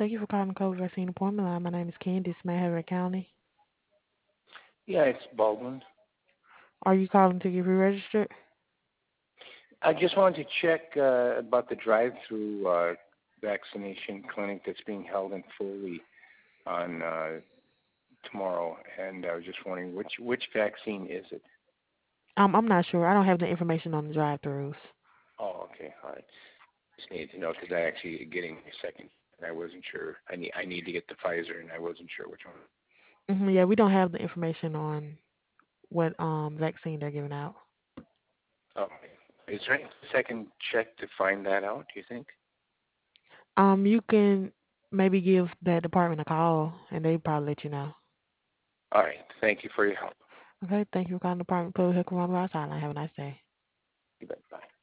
Thank you for calling the COVID vaccine appointment line. My name is Candice. May I have your county? Yeah, it's Baldwin. Are you calling to get re-registered? I just wanted to check about the drive-through vaccination clinic that's being held in Foley on tomorrow, and I was just wondering which vaccine is it? I'm not sure. I don't have the information on the drive-throughs. Oh, okay, all right. Just need to know because I actually getting my second, and I wasn't sure. I need to get the Pfizer, and I wasn't sure which one. Yeah, we don't have the information on what vaccine they're giving out. Okay. Is there any second check to find that out? Do you think? You can maybe give that department a call, and they probably let you know. All right. Thank you for your help. Okay, thank you for calling the department. Public Health Coronavirus Hotline. Have a nice day. You bet. Bye.